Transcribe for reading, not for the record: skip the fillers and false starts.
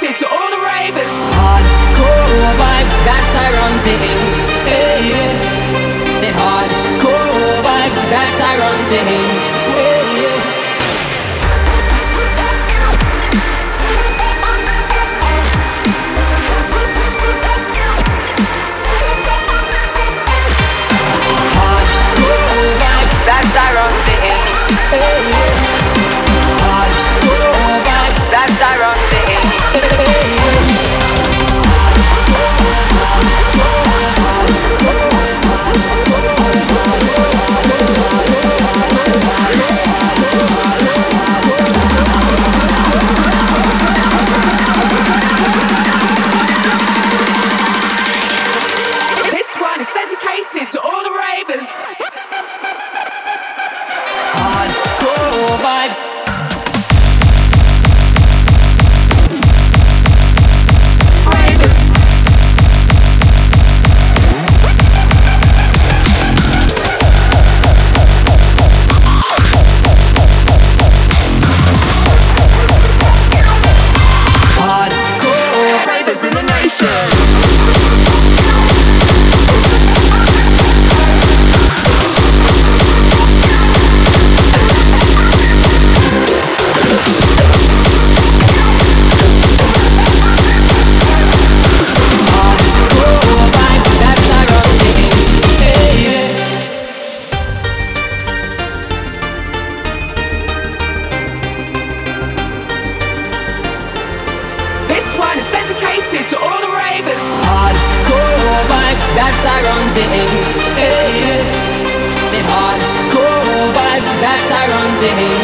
dedicated to all the ravers. Hardcore vibes, that Tyrone things. Hey, yeah. Say hardcore vibes, that Tyrone things. Hey, yeah. That's Tyrone things. Hey, yeah. Hardcore vibes, that's Tyrone things. hey, yeah. This one is dedicated to all the ravers. Hardcore vibes. Ravers. Hardcore Ravers in the nation. Hardcore vibes, that Tyrone things. Hey, yeah. This one is dedicated to all the ravers. Hardcore vibes, that Tyrone things. Hey, yeah. Say hardcore vibes, that Tyrone things.